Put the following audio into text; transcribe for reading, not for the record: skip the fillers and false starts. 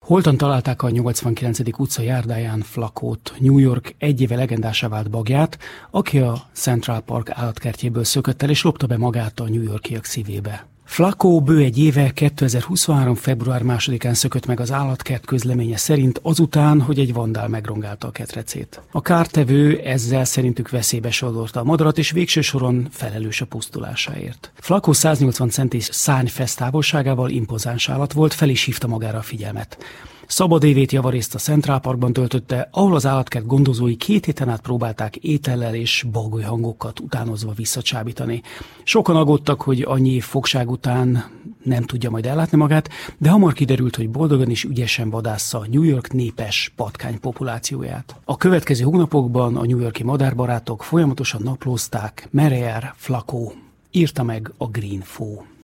Holtan találták a 89. utca járdáján Flacót, New York egy éve legendásá vált bagját, aki a Central Park állatkertjéből szökött el és lopta be magát a New Yorkiak szívébe. Flacó bő egy éve 2023. február 2-án szökött meg az állatkert közleménye szerint azután, hogy egy vandál megrongálta a ketrecét. A kártevő ezzel szerintük veszélybe sodorta a madarat, és végső soron felelős a pusztulásáért. Flacó 180 centis szárnyfesz távolságával impozáns állat volt, fel is hívta magára a figyelmet. Szabad évét javarészt a Central Parkban töltötte, ahol az állatkert gondozói 2 héten át próbálták étellel és bagoly hangokat utánozva visszacsábítani. Sokan aggódtak, hogy annyi év fogság után nem tudja majd ellátni magát, de hamar kiderült, hogy boldogan és ügyesen vadásza New York népes patkány populációját. A következő hónapokban a New Yorki madárbarátok folyamatosan naplózták, merre jár Flacó, írta meg a Green Fó.